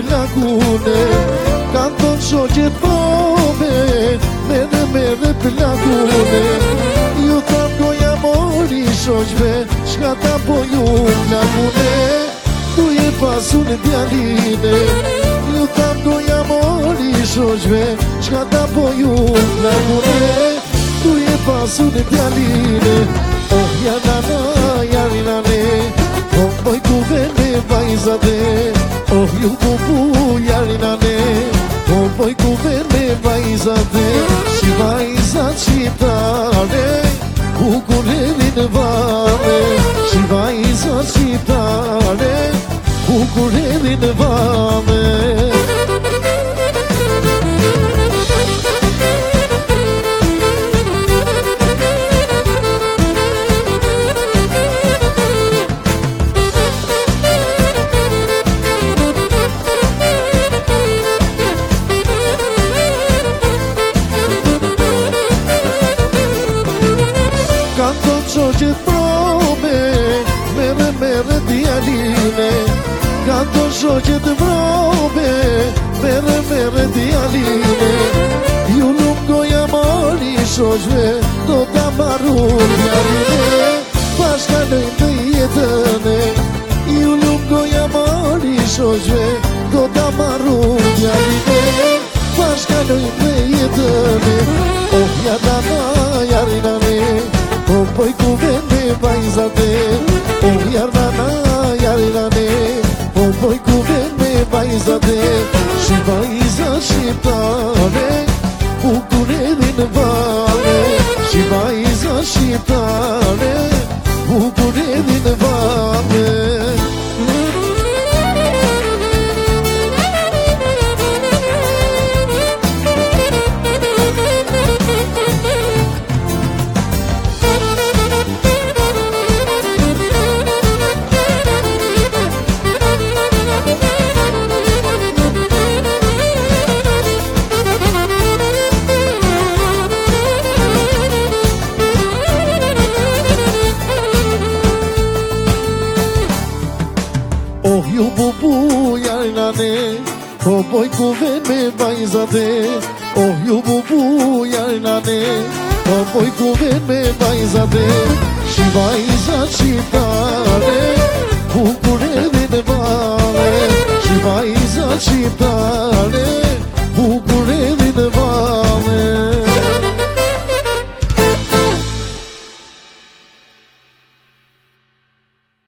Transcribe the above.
plagune Kad do të shoqet pome Mere plagune Ju tham goja mori shoqve Shka ta po ju plagune Tu je pasun djaline Ju tham goja mori shoqve Shka ta po ju plagune Tu je pasun djaline Oh janana jarinane Oh moj kuvene vajzade Oh ju bubu jarinane Oh moj kuvene vajzade Si vajzat shqiptare Bukur edhin vame Si vajzat shqiptare Bukur edhin vame Shoqet prome Mere djaline Ka të shoqet prome Mere djaline Ju nuk goja mari shoqve Do ta marru djaline Bashkanojnë të jetëne Ju nuk goja mari shoqve Do ta marru djaline Bashkanojnë të jetëne Oh jadana jarinane Oh poj kuvene vajzate Oh jardana jarinane Oh poj kuvene vajzate Si vajzat shqiptare Bukur edhin vame Si vajzat shqiptare Bukur edhin vame Oh ju bubu jarinane Oh boj kuvene vajzate Oh ju bubu jarinane Oh boj kuvene vajzate Si vajzat shqiptare Bukur edhin vame Si vajzat shqiptare